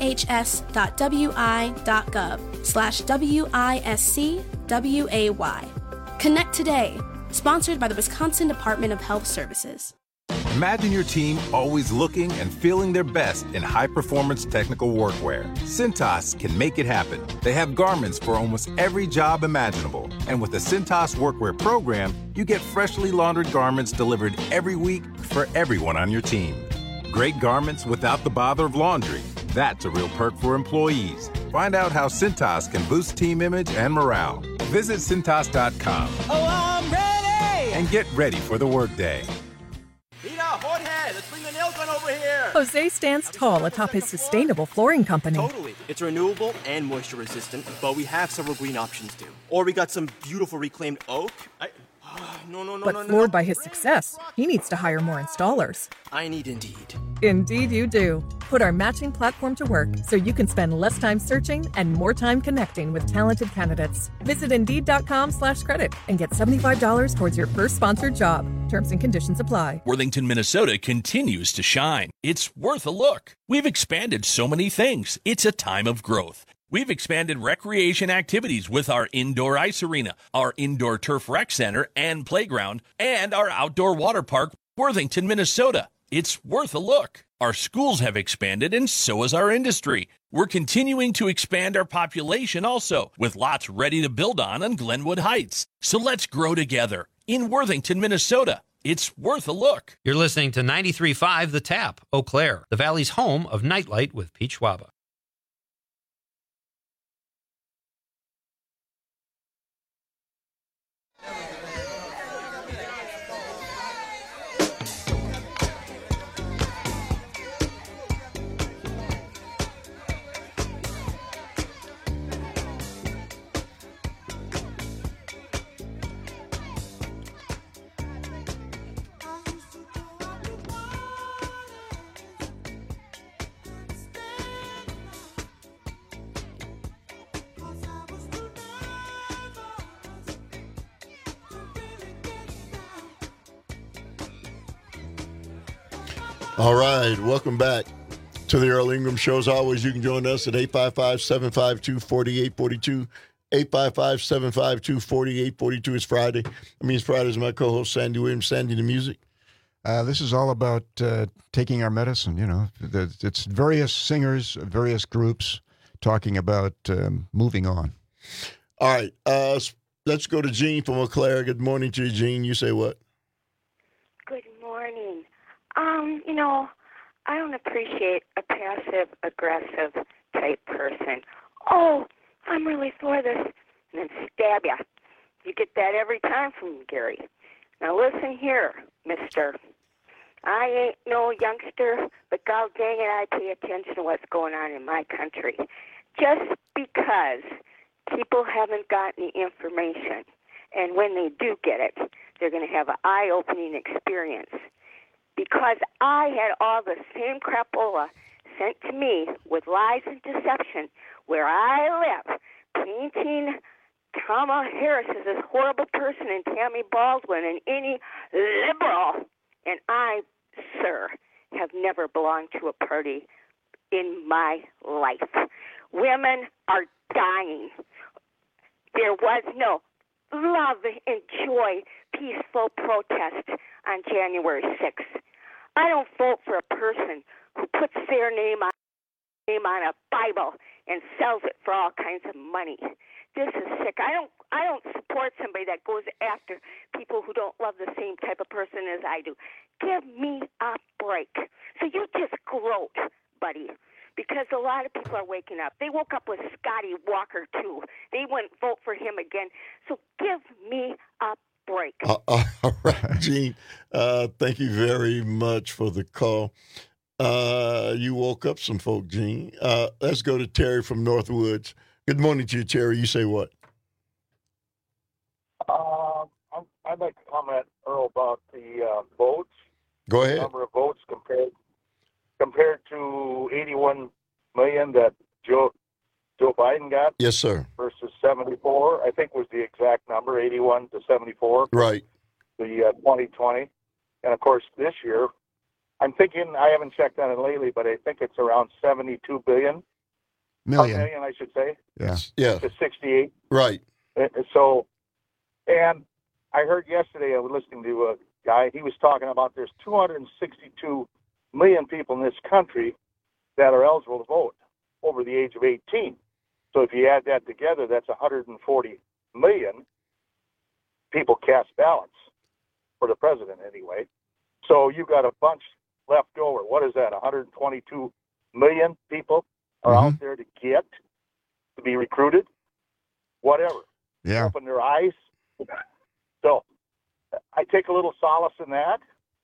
dhs.wi.gov/WISCWAY. Connect today. Sponsored by the Wisconsin Department of Health Services. Imagine your team always looking and feeling their best in high-performance technical workwear. Cintas can make it happen. They have garments for almost every job imaginable. And with the Cintas Workwear program, you get freshly laundered garments delivered every week for everyone on your team. Great garments without the bother of laundry. That's a real perk for employees. Find out how Cintas can boost team image and morale. Visit Cintas.com. Oh, I'm ready! And get ready for the workday. Peter, Jorge, let's bring the nail gun over here. Jose stands tall atop his sustainable flooring company. Totally. It's renewable and moisture resistant, but we have several green options too. Or we got some beautiful reclaimed oak. But floored by his success, he needs to hire more installers. I need Indeed. Indeed you do. Put our matching platform to work so you can spend less time searching and more time connecting with talented candidates. Visit Indeed.com/credit and get $75 towards your first sponsored job. Terms and conditions apply. Worthington, Minnesota continues to shine. It's worth a look. We've expanded so many things. It's a time of growth. We've expanded recreation activities with our indoor ice arena, our indoor turf rec center and playground, and our outdoor water park, Worthington, Minnesota. It's worth a look. Our schools have expanded, and so has our industry. We're continuing to expand our population also, with lots ready to build on Glenwood Heights. So let's grow together in Worthington, Minnesota. It's worth a look. You're listening to 93.5 The Tap, Eau Claire, the Valley's home of Nightlight with Pete Schwaba. All right, welcome back to the Earl Ingram Show. As always, you can join us at 855-752-4842. 855-752-4842. It's Friday. That means Friday's my co-host, Sandy Williams. Sandy, the music. This is all about taking our medicine, you know. It's various singers, various groups talking about moving on. All right, let's go to Jean from Eau Claire. Good morning to you, Jean. You say what? Good morning. You know, I don't appreciate a passive-aggressive type person. Oh, I'm really for this, and then stab ya. You get that every time from Gary. Now listen here, mister. I ain't no youngster, but god dang it, I pay attention to what's going on in my country. Just because people haven't gotten the information, and when they do get it, they're going to have an eye-opening experience. Because I had all the same crapola sent to me with lies and deception where I live, painting Kamala Harris as this horrible person and Tammy Baldwin and any liberal. And I, sir, have never belonged to a party in my life. Women are dying. There was no love and joy, peaceful protest on January 6th. I don't vote for a person who puts their name on a Bible and sells it for all kinds of money. This is sick. I don't support somebody that goes after people who don't love the same type of person as I do. Give me a break. So you just gloat, buddy, because a lot of people are waking up. They woke up with Scotty Walker, too. They wouldn't vote for him again. So give me a break. All right, Gene. Thank you very much for the call. You woke up some folk, Gene. Let's go to Terry from Northwoods. Good morning to you, Terry. You say what? I'd like to comment, Earl, about the votes. Go ahead. The number of votes compared to 81 million that Joe Biden got. Yes, sir. Versus 74, I think was the exact number, 81 to 74. Right. The 2020. And, of course, this year, I'm thinking, I haven't checked on it lately, but I think it's around 72 billion. Million, I should say. Yeah. Yeah. To 68. Right. So, and I heard yesterday, I was listening to a guy, he was talking about there's 262 million people in this country that are eligible to vote over the age of 18. So if you add that together, that's 140 million people cast ballots for the president anyway. So you've got a bunch left over. What is that, 122 million people are out there to get? to be recruited, whatever. Yeah. Open their eyes. So I take a little solace in that.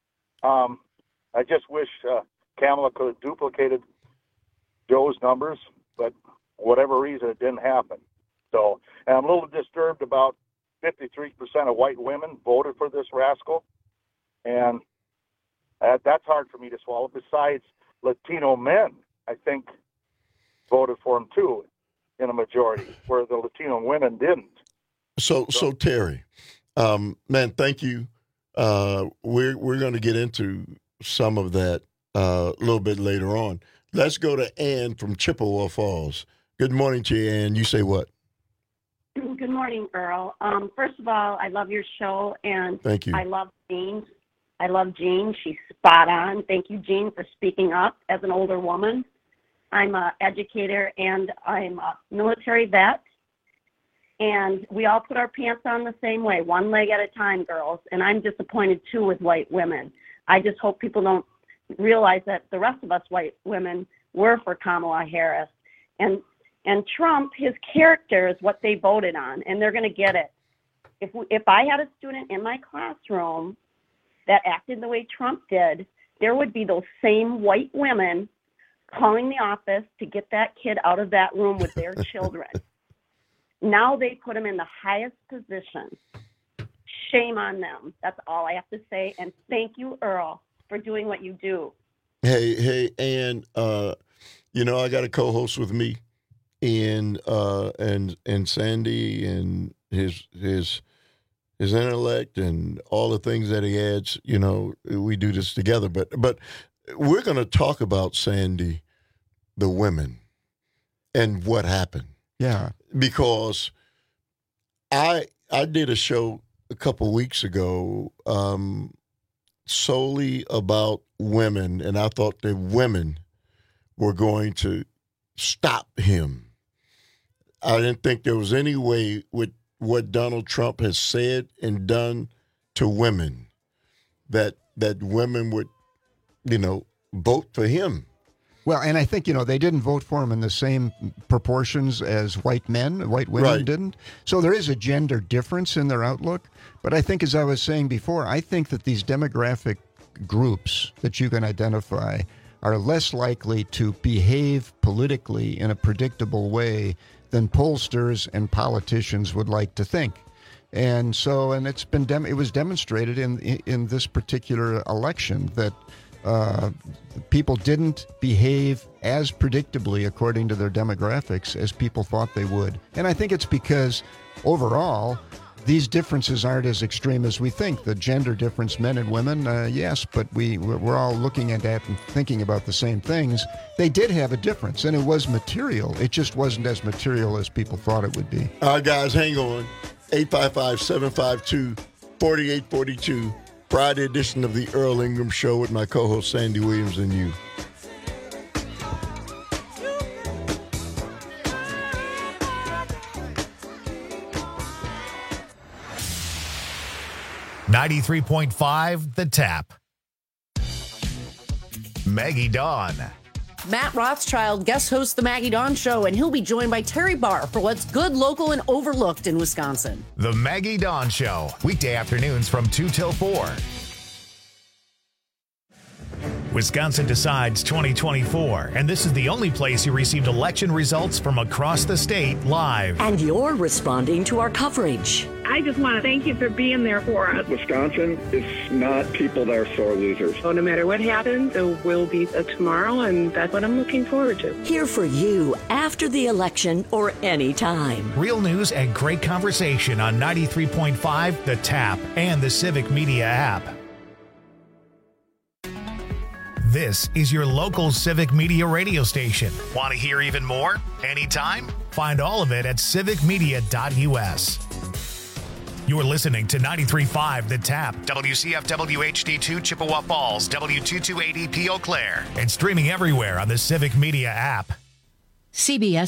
I just wish Kamala could have duplicated Joe's numbers, but whatever reason, it didn't happen. So, and I'm a little disturbed about 53% of white women voted for this rascal, and that's hard for me to swallow. Besides, Latino men, I think, voted for him too in a majority, where the Latino women didn't. So Terry, man, thank you. We're going to get into some of that a little bit later on. Let's go to Ann from Chippewa Falls. Good morning to you, Ann. You say what? Good morning, Earl. First of all, I love your show, and thank you. I love Jean. She's spot on. Thank you, Jean, for speaking up as an older woman. I'm an educator, and I'm a military vet, and we all put our pants on the same way, one leg at a time, girls, and I'm disappointed, too, with white women. I just hope people don't realize that the rest of us white women were for Kamala Harris. And Trump, his character is what they voted on, and they're going to get it. If I had a student in my classroom that acted the way Trump did, there would be those same white women calling the office to get that kid out of that room with their children. Now they put him in the highest position. Shame on them. That's all I have to say. And thank you, Earl, for doing what you do. Hey, Ann, I got a co-host with me, and Sandy and his intellect and all the things that he adds. We do this together. But we're going to talk about, Sandy, the women and what happened. Yeah, because I did a show a couple weeks ago solely about women, and I thought that women were going to stop him. I didn't think there was any way with what Donald Trump has said and done to women that women would, vote for him. Well, and I think, they didn't vote for him in the same proportions as white men. White women didn't. So there is a gender difference in their outlook. But I think, as I was saying before, I think that these demographic groups that you can identify are less likely to behave politically in a predictable way than pollsters and politicians would like to think. And so, and it's been it was demonstrated in this particular election that people didn't behave as predictably according to their demographics as people thought they would. And I think it's because overall, these differences aren't as extreme as we think. The gender difference, men and women, yes, but we're all looking at that and thinking about the same things. They did have a difference, and it was material. It just wasn't as material as people thought it would be. All right, guys, hang on. 855-752-4842. Friday edition of the Earl Ingram Show with my co-host Sandy Williams and you. .5 The Tap. Maggie Dawn. Matt Rothschild guest hosts the Maggie Dawn Show, and he'll be joined by Terry Barr for what's good, local, and overlooked in Wisconsin. The Maggie Dawn Show, weekday afternoons from 2 till 4. Wisconsin Decides 2024, and this is the only place you received election results from across the state live. And you're responding to our coverage. I just want to thank you for being there for us. Wisconsin is not people that are sore losers. So no matter what happens, there will be a tomorrow, and that's what I'm looking forward to. Here for you after the election or any time. Real news and great conversation on 93.5 The Tap and the Civic Media app. This is your local Civic Media radio station. Want to hear even more? Anytime? Find all of it at civicmedia.us. You're listening to 93.5 The Tap, WCFW HD2 Chippewa Falls, W228EP Eau Claire, and streaming everywhere on the Civic Media app. CBS